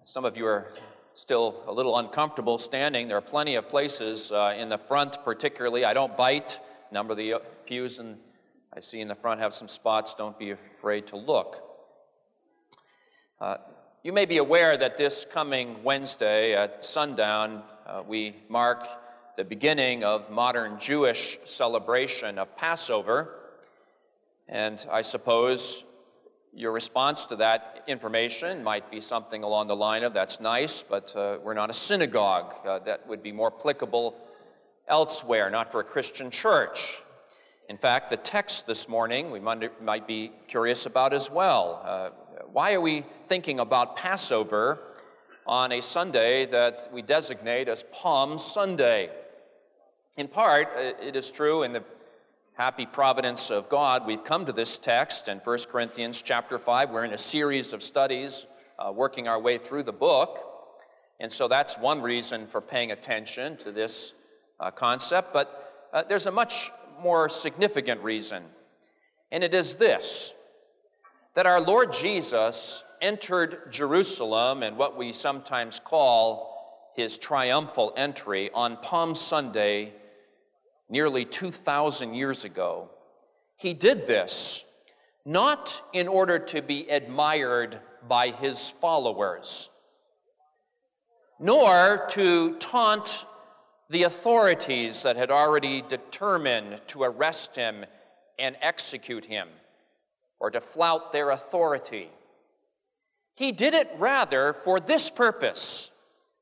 Some of you are still a little uncomfortable standing. There are plenty of places in the front particularly. I don't bite. A number of the pews I see in the front have some spots. Don't be afraid to look. You may be aware that this coming Wednesday at sundown, we mark the beginning of modern Jewish celebration of Passover. And I suppose your response to that information might be something along the line of, that's nice, but we're not a synagogue. That would be more applicable elsewhere, not for a Christian church. In fact, the text this morning we might be curious about as well. Why are we thinking about Passover on a Sunday that we designate as Palm Sunday? In part, it is true in the happy providence of God, we've come to this text in 1 Corinthians chapter 5. We're in a series of studies working our way through the book. And so that's one reason for paying attention to this concept. But there's a much more significant reason. And it is this, that our Lord Jesus entered Jerusalem in what we sometimes call his triumphal entry on Palm Sunday nearly 2,000 years ago. He did this not in order to be admired by his followers, nor to taunt the authorities that had already determined to arrest him and execute him, or to flout their authority. He did it rather for this purpose,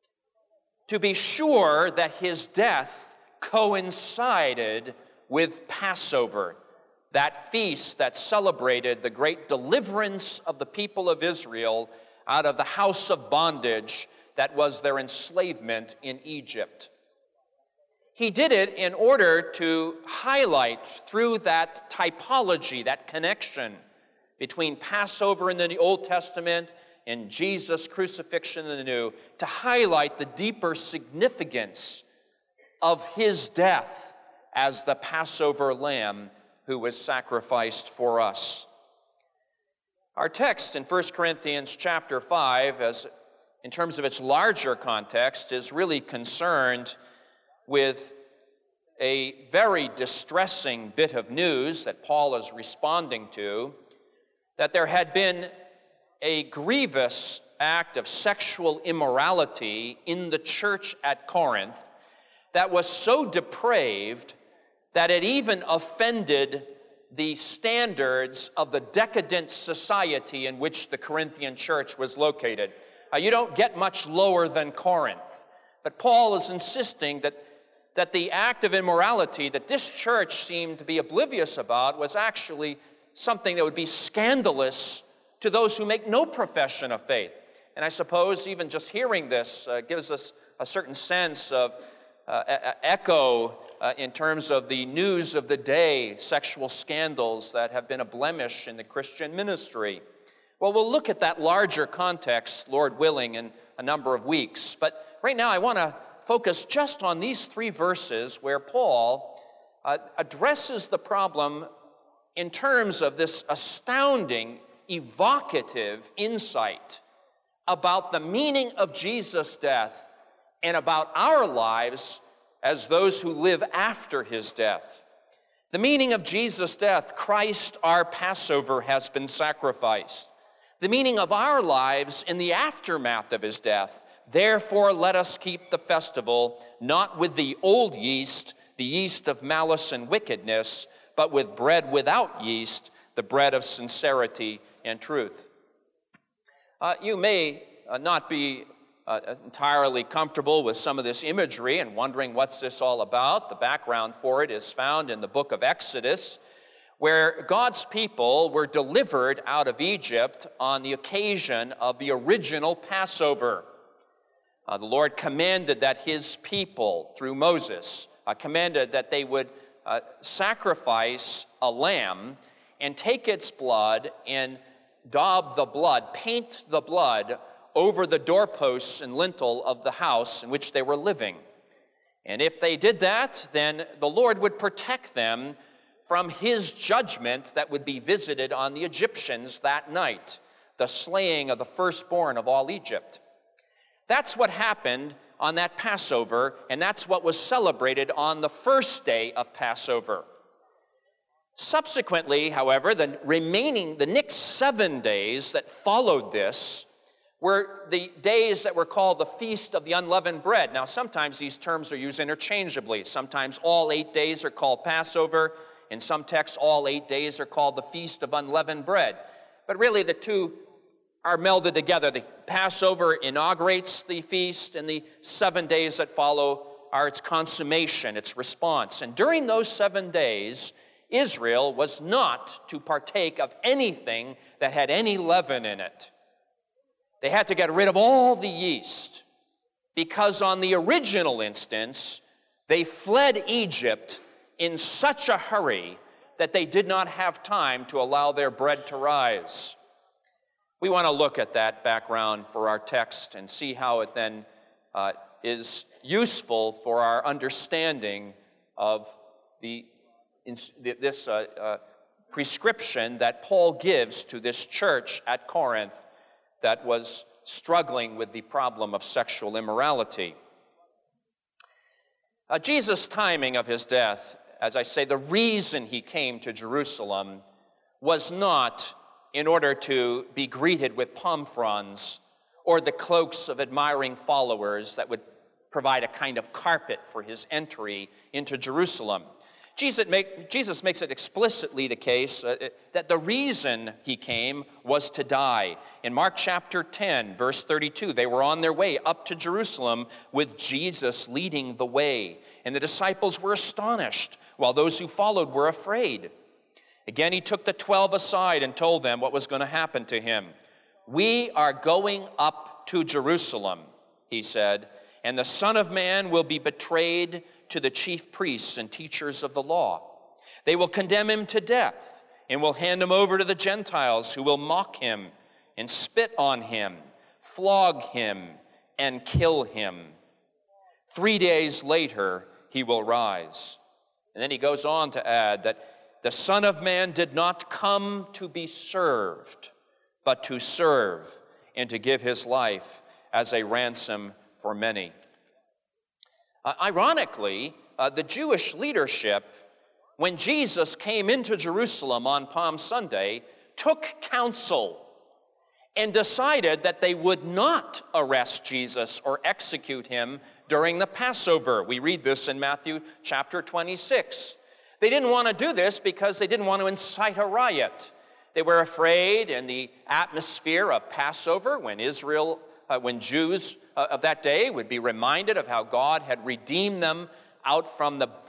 to be sure that his death coincided with Passover, that feast that celebrated the great deliverance of the people of Israel out of the house of bondage that was their enslavement in Egypt. He did it in order to highlight through that typology, that connection between Passover in the Old Testament and Jesus' crucifixion in the New, to highlight the deeper significance of his death as the Passover lamb who was sacrificed for us. Our text in 1 Corinthians chapter 5, in terms of its larger context, is really concerned with a very distressing bit of news that Paul is responding to, that there had been a grievous act of sexual immorality in the church at Corinth that was so depraved that it even offended the standards of the decadent society in which the Corinthian church was located. You don't get much lower than Corinth. But Paul is insisting that the act of immorality that this church seemed to be oblivious about was actually something that would be scandalous to those who make no profession of faith. And I suppose even just hearing this gives us a certain sense of echo in terms of the news of the day, sexual scandals that have been a blemish in the Christian ministry. Well, we'll look at that larger context, Lord willing, in a number of weeks. But right now I want to focus just on these three verses where Paul addresses the problem in terms of this astounding, evocative insight about the meaning of Jesus' death and about our lives as those who live after his death. The meaning of Jesus' death, Christ our Passover has been sacrificed. The meaning of our lives in the aftermath of his death, therefore let us keep the festival not with the old yeast, the yeast of malice and wickedness, but with bread without yeast, the bread of sincerity and truth. You may not be entirely comfortable with some of this imagery and wondering what's this all about. The background for it is found in the book of Exodus, where God's people were delivered out of Egypt on the occasion of the original Passover. The Lord commanded that his people, through Moses, commanded that they would sacrifice a lamb and take its blood and daub the blood, paint the blood over the doorposts and lintel of the house in which they were living. And if they did that, then the Lord would protect them from his judgment that would be visited on the Egyptians that night, the slaying of the firstborn of all Egypt. That's what happened on that Passover, and that's what was celebrated on the first day of Passover. Subsequently, however, the next 7 days that followed this were the days that were called the Feast of the Unleavened Bread. Now, sometimes these terms are used interchangeably. Sometimes all 8 days are called Passover. In some texts, all 8 days are called the Feast of Unleavened Bread. But really, the two are melded together. The Passover inaugurates the feast, and the 7 days that follow are its consummation, its response. And during those 7 days, Israel was not to partake of anything that had any leaven in it. They had to get rid of all the yeast, because on the original instance, they fled Egypt in such a hurry that they did not have time to allow their bread to rise. We want to look at that background for our text and see how it then is useful for our understanding of this prescription that Paul gives to this church at Corinth that was struggling with the problem of sexual immorality. Jesus' timing of his death, as I say, the reason he came to Jerusalem was not in order to be greeted with palm fronds or the cloaks of admiring followers that would provide a kind of carpet for his entry into Jerusalem. Jesus makes it explicitly the case that the reason he came was to die. In Mark chapter 10, verse 32, they were on their way up to Jerusalem with Jesus leading the way. And the disciples were astonished, while those who followed were afraid. Again, he took the 12 aside and told them what was going to happen to him. "We are going up to Jerusalem," he said, "and the Son of Man will be betrayed to the chief priests and teachers of the law. They will condemn him to death and will hand him over to the Gentiles, who will mock him and spit on him, flog him, and kill him. 3 days later, he will rise." And then he goes on to add that the Son of Man did not come to be served, but to serve and to give his life as a ransom for many. Ironically, the Jewish leadership, when Jesus came into Jerusalem on Palm Sunday, took counsel and decided that they would not arrest Jesus or execute him during the Passover. We read this in Matthew chapter 26. They didn't want to do this because they didn't want to incite a riot. They were afraid in the atmosphere of Passover, when Jews of that day would be reminded of how God had redeemed them out from the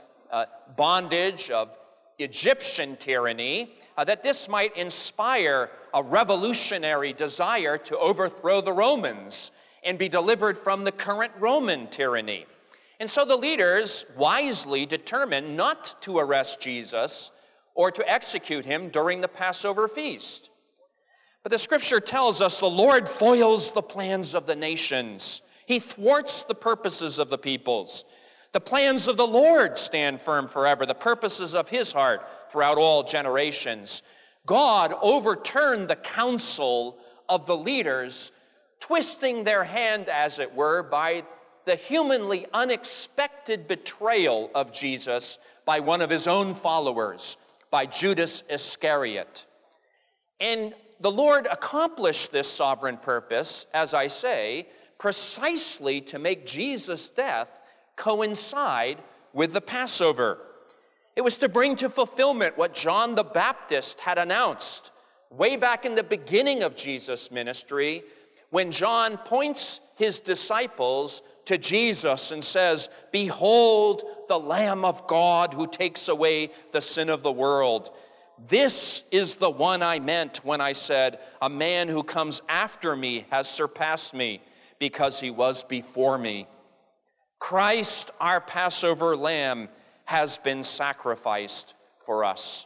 bondage of Egyptian tyranny, that this might inspire a revolutionary desire to overthrow the Romans and be delivered from the current Roman tyranny. And so the leaders wisely determined not to arrest Jesus or to execute him during the Passover feast. But the Scripture tells us the Lord foils the plans of the nations. He thwarts the purposes of the peoples. The plans of the Lord stand firm forever, the purposes of his heart throughout all generations. God overturned the counsel of the leaders, twisting their hand, as it were, by the humanly unexpected betrayal of Jesus by one of his own followers, by Judas Iscariot. And the Lord accomplished this sovereign purpose, as I say, precisely to make Jesus' death coincide with the Passover. It was to bring to fulfillment what John the Baptist had announced way back in the beginning of Jesus' ministry, when John points his disciples to Jesus and says, "Behold the Lamb of God who takes away the sin of the world. This is the one I meant when I said, a man who comes after me has surpassed me because he was before me." Christ, our Passover lamb, has been sacrificed for us.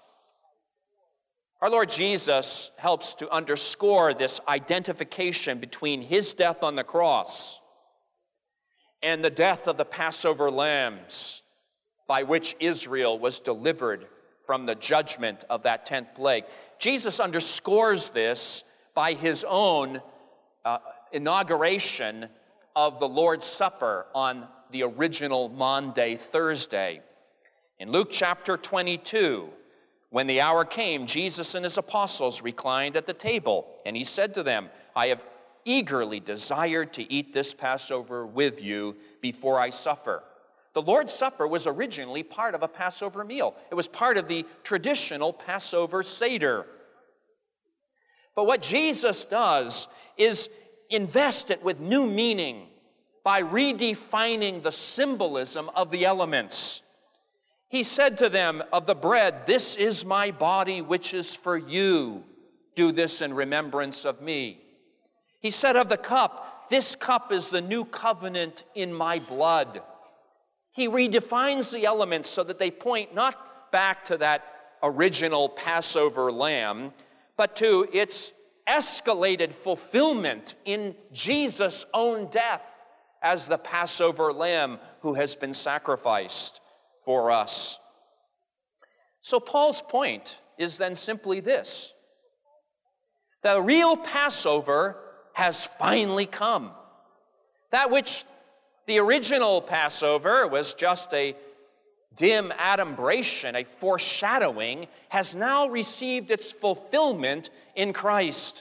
Our Lord Jesus helps to underscore this identification between his death on the cross and the death of the Passover lambs, by which Israel was delivered from the judgment of that 10th plague. Jesus underscores this by his own inauguration of the Lord's Supper on the original Maundy Thursday. In Luke chapter 22, when the hour came, Jesus and his apostles reclined at the table, and he said to them, I have eagerly desired to eat this Passover with you before I suffer. The Lord's Supper was originally part of a Passover meal. It was part of the traditional Passover Seder. But what Jesus does is invest it with new meaning by redefining the symbolism of the elements. He said to them of the bread, this is my body which is for you. Do this in remembrance of me. He said of the cup, this cup is the new covenant in my blood. He redefines the elements so that they point not back to that original Passover lamb, but to its escalated fulfillment in Jesus' own death as the Passover lamb who has been sacrificed for us. So Paul's point is then simply this: the real Passover has finally come. That which the original Passover was just a dim adumbration, a foreshadowing, has now received its fulfillment in Christ.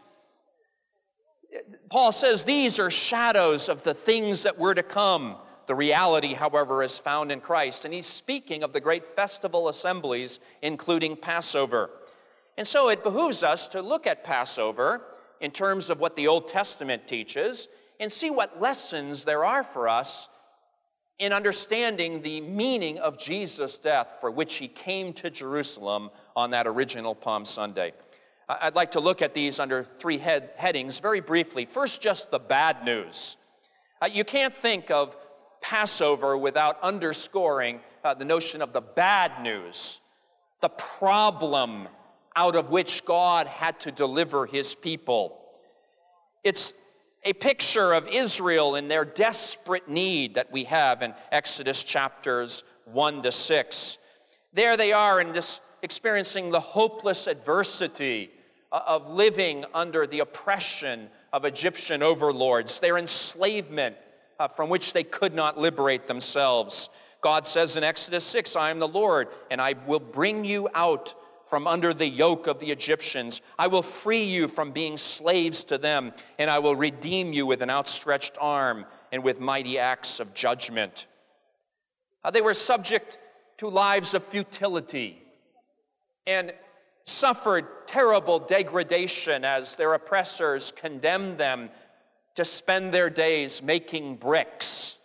Paul says these are shadows of the things that were to come. The reality, however, is found in Christ. And he's speaking of the great festival assemblies, including Passover. And so it behooves us to look at Passover in terms of what the Old Testament teaches and see what lessons there are for us in understanding the meaning of Jesus' death for which he came to Jerusalem on that original Palm Sunday. I'd like to look at these under three headings very briefly. First, just the bad news. You can't think of Passover without underscoring the notion of the bad news, the problem out of which God had to deliver his people. It's a picture of Israel in their desperate need that we have in Exodus chapters 1 to 6. There they are in this experiencing the hopeless adversity of living under the oppression of Egyptian overlords, their enslavement from which they could not liberate themselves. God says in Exodus 6, I am the Lord, and I will bring you out from under the yoke of the Egyptians. I will free you from being slaves to them, and I will redeem you with an outstretched arm and with mighty acts of judgment. They were subject to lives of futility and suffered terrible degradation as their oppressors condemned them to spend their days making bricks.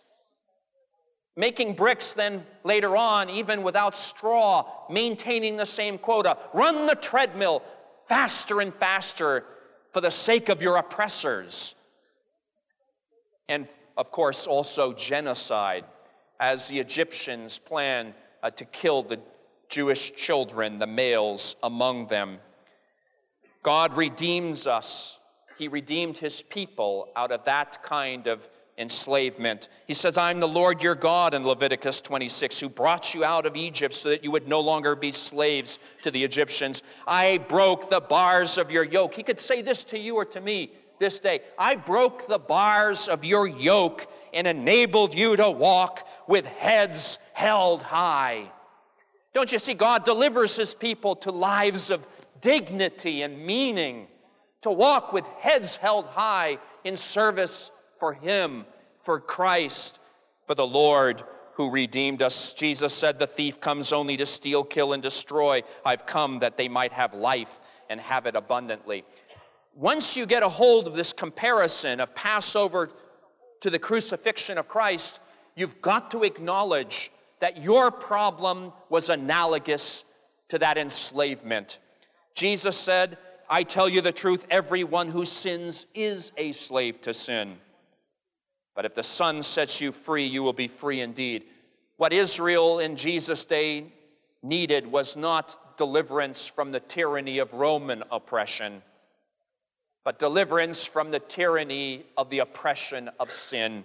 Making bricks then later on, even without straw, maintaining the same quota. Run the treadmill faster and faster for the sake of your oppressors. And of course also genocide as the Egyptians plan to kill the Jewish children, the males among them. God redeems us. He redeemed his people out of that kind of enslavement. He says, I'm the Lord your God in Leviticus 26, who brought you out of Egypt so that you would no longer be slaves to the Egyptians. I broke the bars of your yoke. He could say this to you or to me this day. I broke the bars of your yoke and enabled you to walk with heads held high. Don't you see, God delivers his people to lives of dignity and meaning, to walk with heads held high in service for him, for Christ, for the Lord who redeemed us. Jesus said, the thief comes only to steal, kill, and destroy. I've come that they might have life and have it abundantly. Once you get a hold of this comparison of Passover to the crucifixion of Christ, you've got to acknowledge that your problem was analogous to that enslavement. Jesus said, I tell you the truth, everyone who sins is a slave to sin. But if the Son sets you free, you will be free indeed. What Israel in Jesus' day needed was not deliverance from the tyranny of Roman oppression, but deliverance from the tyranny of the oppression of sin.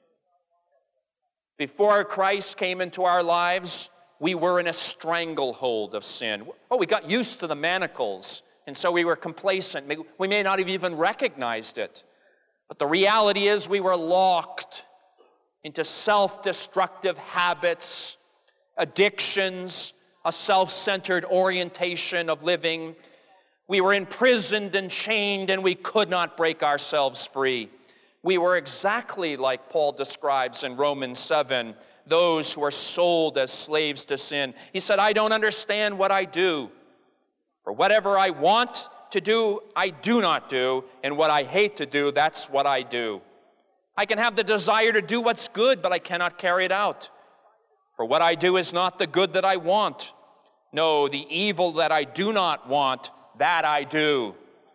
Before Christ came into our lives, we were in a stranglehold of sin. Oh, we got used to the manacles, and so we were complacent. We may not have even recognized it. But the reality is we were locked into self-destructive habits, addictions, a self-centered orientation of living. We were imprisoned and chained, and we could not break ourselves free. We were exactly like Paul describes in Romans 7, those who are sold as slaves to sin. He said, I don't understand what I do. For whatever I want to do, I do not do, and what I hate to do, that's what I do. I can have the desire to do what's good, but I cannot carry it out. For what I do is not the good that I want. No, the evil that I do not want, that I do.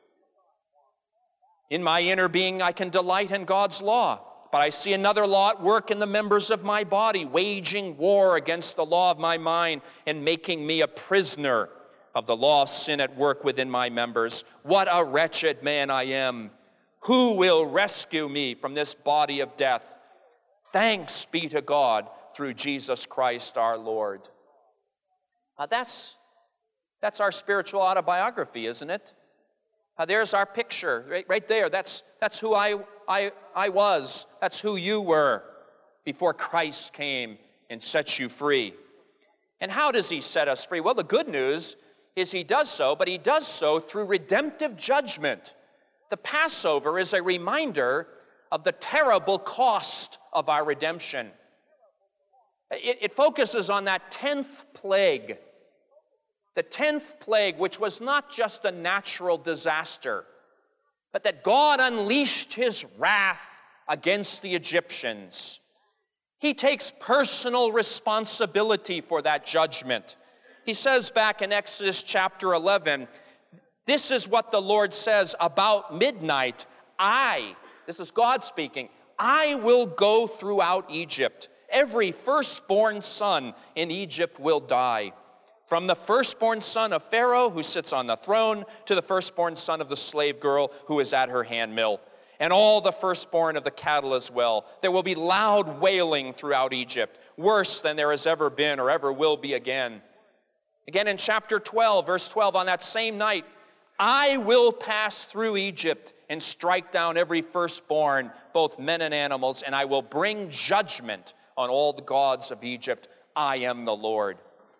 In my inner being, I can delight in God's law, but I see another law at work in the members of my body, waging war against the law of my mind and making me a prisoner of the law of sin at work within my members. What a wretched man I am! Who will rescue me from this body of death? Thanks be to God through Jesus Christ our Lord. That's our spiritual autobiography, isn't it? There's our picture, right there. That's who I was. That's who you were before Christ came and set you free. And how does he set us free? Well, the good news is he does so, but he does so through redemptive judgment. The Passover is a reminder of the terrible cost of our redemption. It focuses on that 10th plague. The 10th plague, which was not just a natural disaster, but that God unleashed his wrath against the Egyptians. He takes personal responsibility for that judgment. He says back in Exodus chapter 11, this is what the Lord says, about midnight, this is God speaking, I will go throughout Egypt. Every firstborn son in Egypt will die. From the firstborn son of Pharaoh, who sits on the throne, to the firstborn son of the slave girl who is at her handmill, and all the firstborn of the cattle as well. There will be loud wailing throughout Egypt, worse than there has ever been or ever will be again. Again in chapter 12, verse 12, on that same night, I will pass through Egypt and strike down every firstborn, both men and animals, and I will bring judgment on all the gods of Egypt. I am the Lord.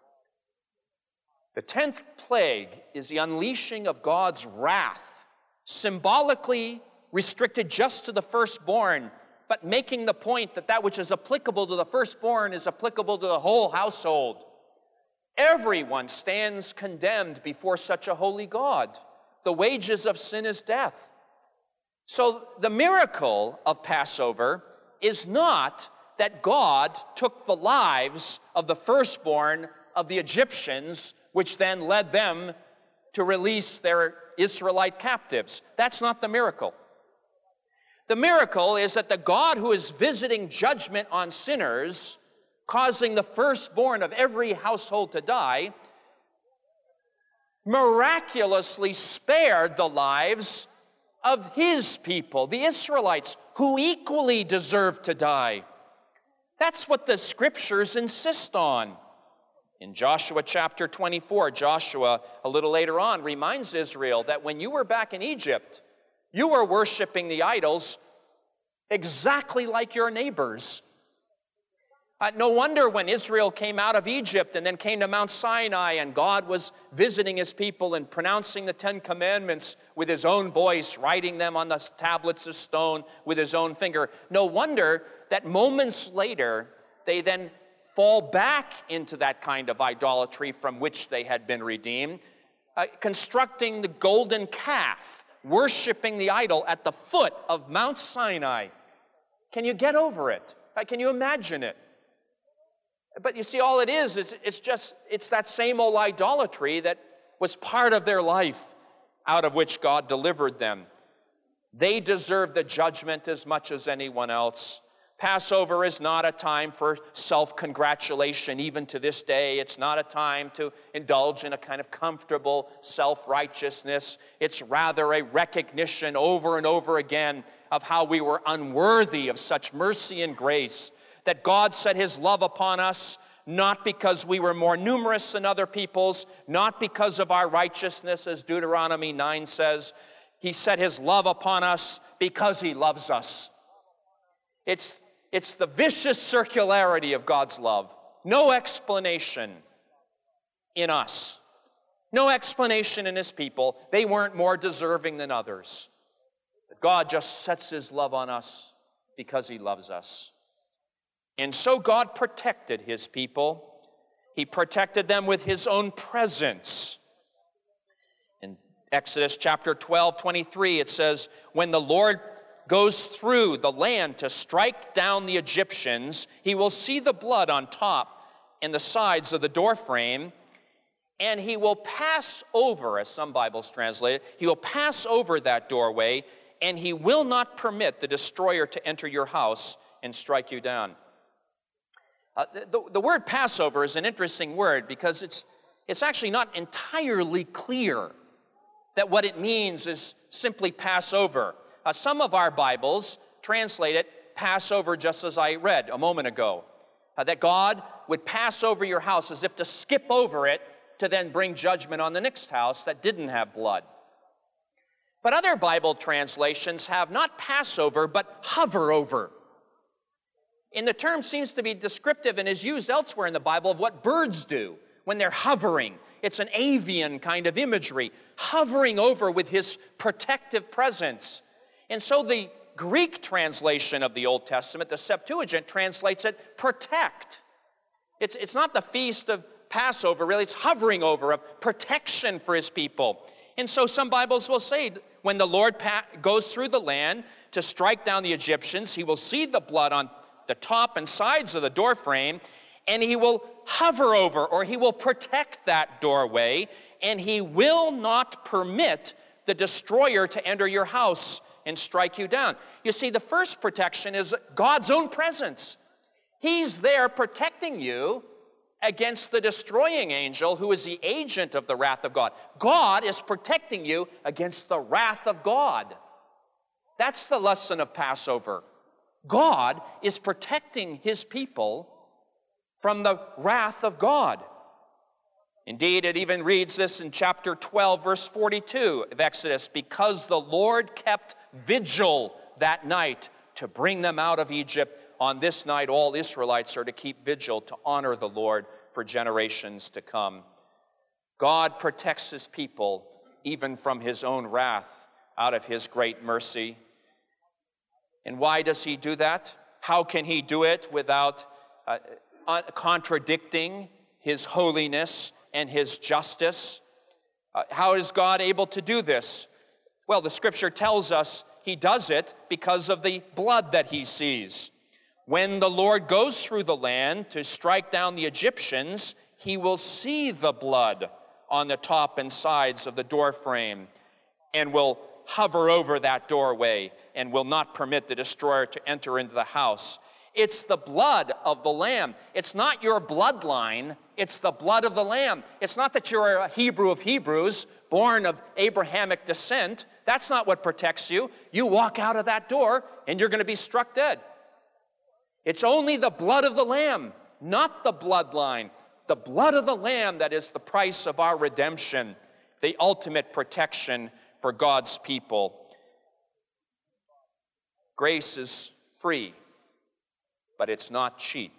The 10th plague is the unleashing of God's wrath, symbolically restricted just to the firstborn, but making the point that that which is applicable to the firstborn is applicable to the whole household. Everyone stands condemned before such a holy God. The wages of sin is death. So the miracle of Passover is not that God took the lives of the firstborn of the Egyptians, which then led them to release their Israelite captives. That's not the miracle. The miracle is that the God who is visiting judgment on sinners, causing the firstborn of every household to die, miraculously spared the lives of his people, the Israelites, who equally deserve to die. That's what the scriptures insist on. In Joshua chapter 24, Joshua, a little later on, reminds Israel that when you were back in Egypt, you were worshiping the idols exactly like your neighbors. No wonder when Israel came out of Egypt and then came to Mount Sinai and God was visiting his people and pronouncing the 10 Commandments with his own voice, writing them on the tablets of stone with his own finger. No wonder that moments later they then fall back into that kind of idolatry from which they had been redeemed, constructing the golden calf, worshiping the idol at the foot of Mount Sinai. Can you get over it? Can you imagine it? But you see, all it is it's that same old idolatry that was part of their life out of which God delivered them. They deserve the judgment as much as anyone else. Passover is not a time for self-congratulation, even to this day. It's not a time to indulge in a kind of comfortable self-righteousness. It's rather a recognition over and over again of how we were unworthy of such mercy and grace, that God set his love upon us, not because we were more numerous than other peoples, not because of our righteousness, as Deuteronomy 9 says. He set his love upon us because he loves us. It's the vicious circularity of God's love. No explanation in us. No explanation in his people. They weren't more deserving than others. But God just sets his love on us because he loves us. And so God protected his people. He protected them with his own presence. In Exodus chapter 12:23, it says, when the Lord goes through the land to strike down the Egyptians, he will see the blood on top and the sides of the doorframe, and he will pass over, as some Bibles translate it, he will pass over that doorway, and he will not permit the destroyer to enter your house and strike you down. The word Passover is an interesting word because it's actually not entirely clear that what it means is simply Passover. Some of our Bibles translate it Passover just as I read a moment ago. That God would pass over your house as if to skip over it to then bring judgment on the next house that didn't have blood. But other Bible translations have not Passover, but hover over. And the term seems to be descriptive and is used elsewhere in the Bible of what birds do when they're hovering. It's an avian kind of imagery, hovering over with his protective presence. And so the Greek translation of the Old Testament, the Septuagint, translates it protect. It's not the feast of Passover, really. It's hovering over, a protection for his people. And so some Bibles will say, when the Lord goes through the land to strike down the Egyptians, he will see the blood on the top and sides of the doorframe, and he will hover over, or he will protect that doorway, and he will not permit the destroyer to enter your house and strike you down. You see, the first protection is God's own presence. He's there protecting you against the destroying angel who is the agent of the wrath of God. God is protecting you against the wrath of God. That's the lesson of Passover. God is protecting his people from the wrath of God. Indeed, it even reads this in chapter 12, verse 42 of Exodus, because the Lord kept vigil that night to bring them out of Egypt. On this night, all Israelites are to keep vigil to honor the Lord for generations to come. God protects his people even from his own wrath out of his great mercy. And why does he do that? How can he do it without contradicting his holiness and his justice? How is God able to do this? Well, the scripture tells us he does it because of the blood that he sees. When the Lord goes through the land to strike down the Egyptians, he will see the blood on the top and sides of the doorframe and will hover over that doorway and will not permit the destroyer to enter into the house. It's the blood of the Lamb. It's not your bloodline. It's the blood of the Lamb. It's not that you're a Hebrew of Hebrews, born of Abrahamic descent. That's not what protects you. You walk out of that door and you're going to be struck dead. It's only the blood of the Lamb, not the bloodline. The blood of the Lamb that is the price of our redemption, the ultimate protection for God's people. Grace is free, but it's not cheap.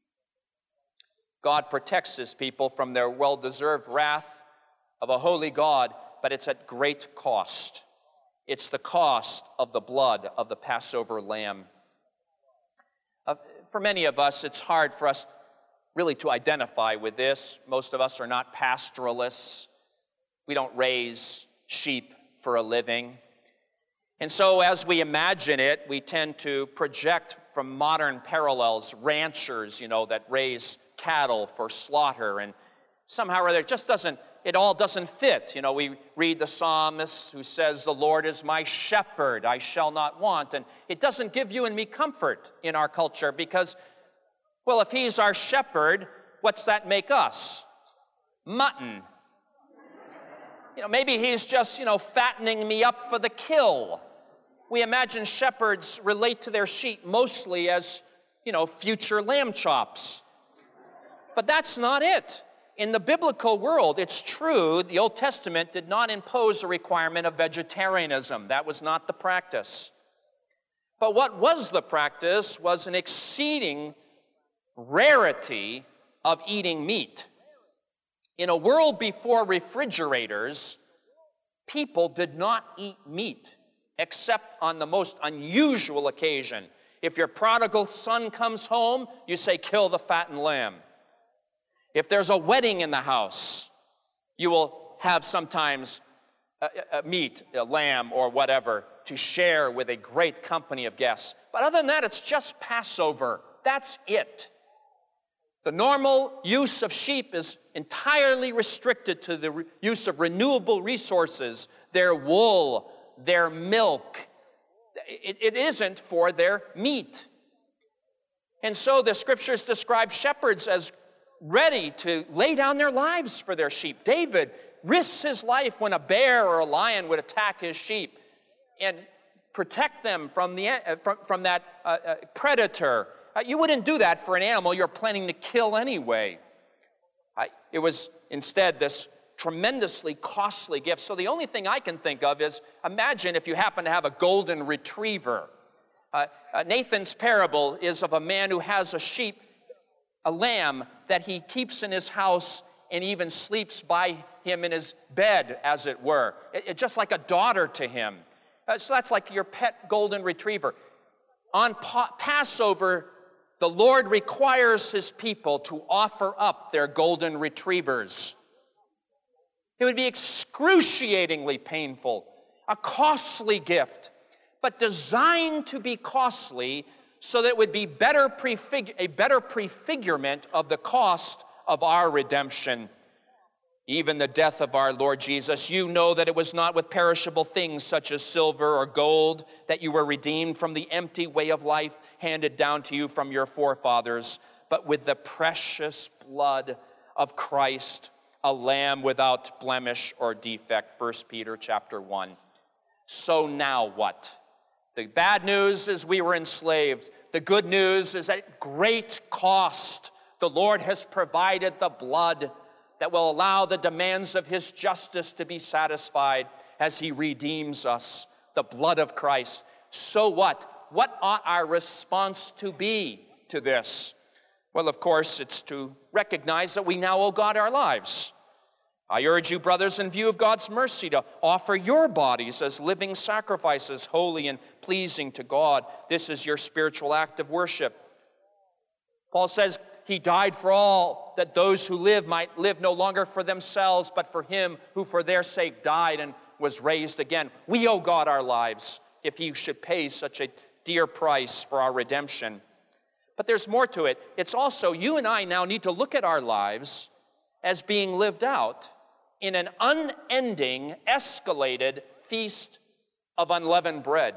God protects his people from their well-deserved wrath of a holy God, but it's at great cost. It's the cost of the blood of the Passover lamb. For many of us, it's hard for us really to identify with this. Most of us are not pastoralists. We don't raise sheep for a living. And so as we imagine it, we tend to project from modern parallels ranchers, that raise cattle for slaughter, and somehow or other it all doesn't fit. We read the psalmist who says, the Lord is my shepherd, I shall not want. And it doesn't give you and me comfort in our culture because, well, if he's our shepherd, what's that make us? Mutton. Maybe he's just, fattening me up for the kill. We imagine shepherds relate to their sheep mostly as, future lamb chops. But that's not it. in the biblical world, it's true, the Old Testament did not impose a requirement of vegetarianism. That was not the practice. But what was the practice was an exceeding rarity of eating meat. In a world before refrigerators, people did not eat meat except on the most unusual occasion. If your prodigal son comes home, you say, kill the fattened lamb. If there's a wedding in the house, you will have sometimes meat, a lamb or whatever, to share with a great company of guests. But other than that, it's just Passover. That's it. The normal use of sheep is entirely restricted to the use of renewable resources, their wool, their milk. It isn't for their meat. And so the scriptures describe shepherds as ready to lay down their lives for their sheep. David risks his life when a bear or a lion would attack his sheep and protect them from that predator. You wouldn't do that for an animal you're planning to kill anyway. It was instead this tremendously costly gift. So the only thing I can think of is, imagine if you happen to have a golden retriever. Nathan's parable is of a man who has a sheep, a lamb, that he keeps in his house and even sleeps by him in his bed, as it were. It's just like a daughter to him. So that's like your pet golden retriever. On Passover, the Lord requires his people to offer up their golden retrievers. It would be excruciatingly painful, a costly gift, but designed to be costly so that it would be a better prefigurement of the cost of our redemption. Even the death of our Lord Jesus, you know that it was not with perishable things such as silver or gold that you were redeemed from the empty way of life handed down to you from your forefathers, but with the precious blood of Christ, a lamb without blemish or defect. 1 Peter chapter 1. So now what? The bad news is we were enslaved. The good news is at great cost, the Lord has provided the blood that will allow the demands of his justice to be satisfied as he redeems us, the blood of Christ. So what? What ought our response to be to this? Well, of course, it's to recognize that we now owe God our lives. I urge you, brothers, in view of God's mercy, to offer your bodies as living sacrifices, holy and pleasing to God. This is your spiritual act of worship. Paul says he died for all, that those who live might live no longer for themselves, but for him who for their sake died and was raised again. We owe God our lives if he should pay such a dear price for our redemption. But there's more to it. It's also, you and I now need to look at our lives as being lived out in an unending, escalated feast of unleavened bread.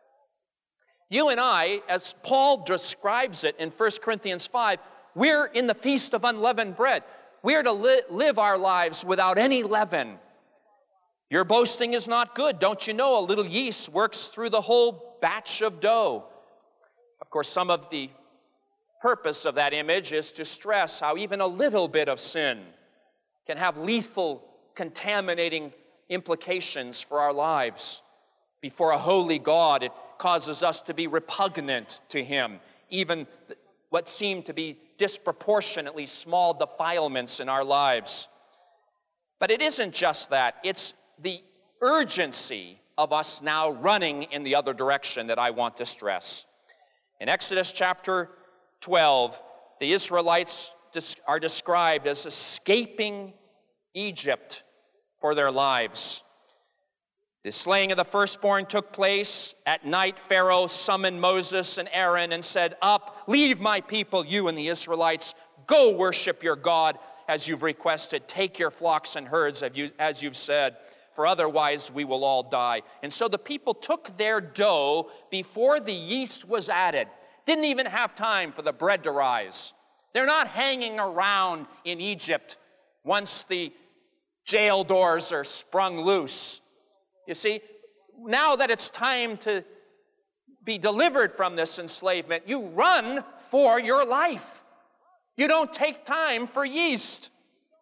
You and I, as Paul describes it in 1 Corinthians 5, we're in the feast of unleavened bread. We're to live our lives without any leaven. Your boasting is not good. Don't you know a little yeast works through the whole batch of dough? Of course, some of the purpose of that image is to stress how even a little bit of sin can have lethal, contaminating implications for our lives. Before a holy God, it causes us to be repugnant to him, even what seem to be disproportionately small defilements in our lives. But it isn't just that. It's the urgency of us now running in the other direction that I want to stress. In Exodus chapter 12, the Israelites are described as escaping Egypt for their lives. The slaying of the firstborn took place. At night, Pharaoh summoned Moses and Aaron and said, "Up, leave my people, you and the Israelites. Go worship your God as you've requested. Take your flocks and herds as you've said, for otherwise we will all die." And so the people took their dough before the yeast was added. Didn't even have time for the bread to rise. They're not hanging around in Egypt once the jail doors are sprung loose. You see, now that it's time to be delivered from this enslavement, you run for your life. You don't take time for yeast.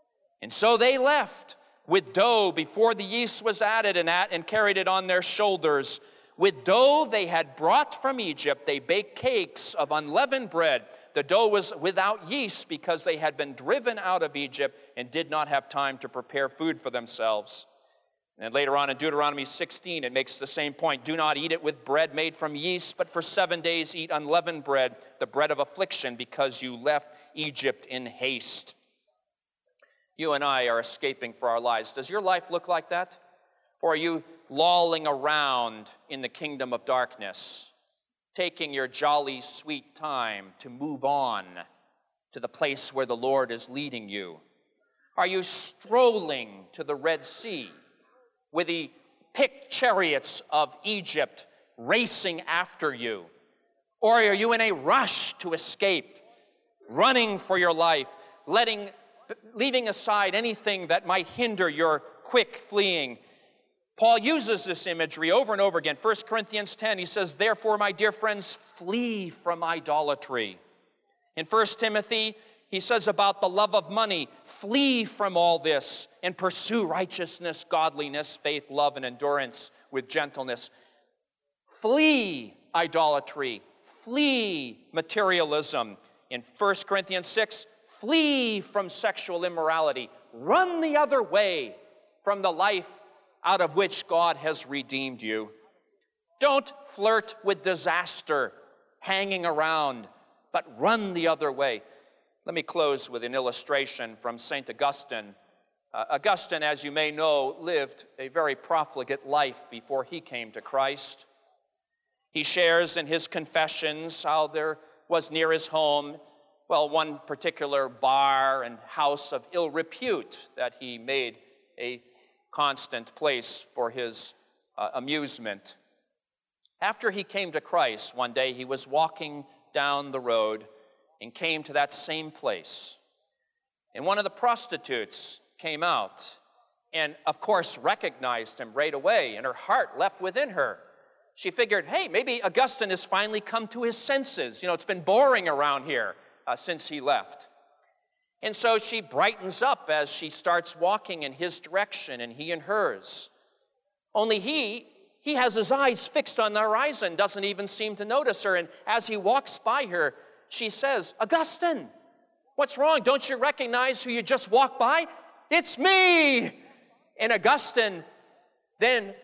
And so they left with dough before the yeast was added and carried it on their shoulders. With dough they had brought from Egypt, they baked cakes of unleavened bread. The dough was without yeast because they had been driven out of Egypt and did not have time to prepare food for themselves. And later on in Deuteronomy 16, it makes the same point. Do not eat it with bread made from yeast, but for 7 days eat unleavened bread, the bread of affliction, because you left Egypt in haste. You and I are escaping for our lives. Does your life look like that? Or are you lolling around in the kingdom of darkness, taking your jolly sweet time to move on to the place where the Lord is leading you? Are you strolling to the Red Sea with the picked chariots of Egypt racing after you? Or are you in a rush to escape, running for your life, leaving aside anything that might hinder your quick fleeing? Paul uses this imagery over and over again. 1 Corinthians 10, he says, therefore, my dear friends, flee from idolatry. In 1 Timothy, he says about the love of money, flee from all this and pursue righteousness, godliness, faith, love, and endurance with gentleness. Flee idolatry. Flee materialism. In 1 Corinthians 6, flee from sexual immorality. Run the other way from the life out of which God has redeemed you. Don't flirt with disaster hanging around, but run the other way. Let me close with an illustration from St. Augustine. Augustine, as you may know, lived a very profligate life before he came to Christ. He shares in his Confessions how there was near his home, one particular bar and house of ill repute that he made a constant place for his amusement. After he came to Christ, one day he was walking down the road and came to that same place. And one of the prostitutes came out and, of course, recognized him right away, and her heart leapt within her. She figured, hey, maybe Augustine has finally come to his senses. It's been boring around here since he left. And so she brightens up as she starts walking in his direction and he in hers. Only he has his eyes fixed on the horizon, doesn't even seem to notice her. And as he walks by her, she says, Augustine, what's wrong? Don't you recognize who you just walked by? It's me! And Augustine then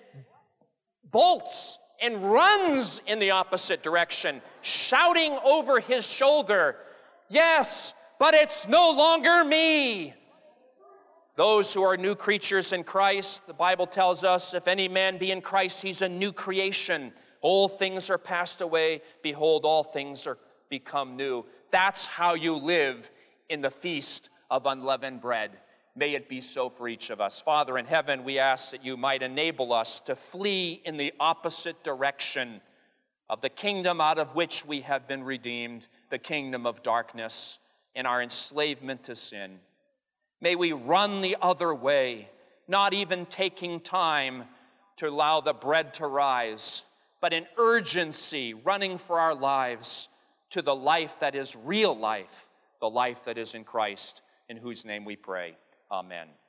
bolts and runs in the opposite direction, shouting over his shoulder, yes, but it's no longer me. Those who are new creatures in Christ, the Bible tells us, if any man be in Christ, he's a new creation. Old things are passed away. Behold, all things are become new. That's how you live in the feast of unleavened bread. May it be so for each of us. Father in heaven, we ask that you might enable us to flee in the opposite direction of the kingdom out of which we have been redeemed, the kingdom of darkness and our enslavement to sin. May we run the other way, not even taking time to allow the bread to rise, but in urgency, running for our lives to the life that is real life, the life that is in Christ, in whose name we pray. Amen.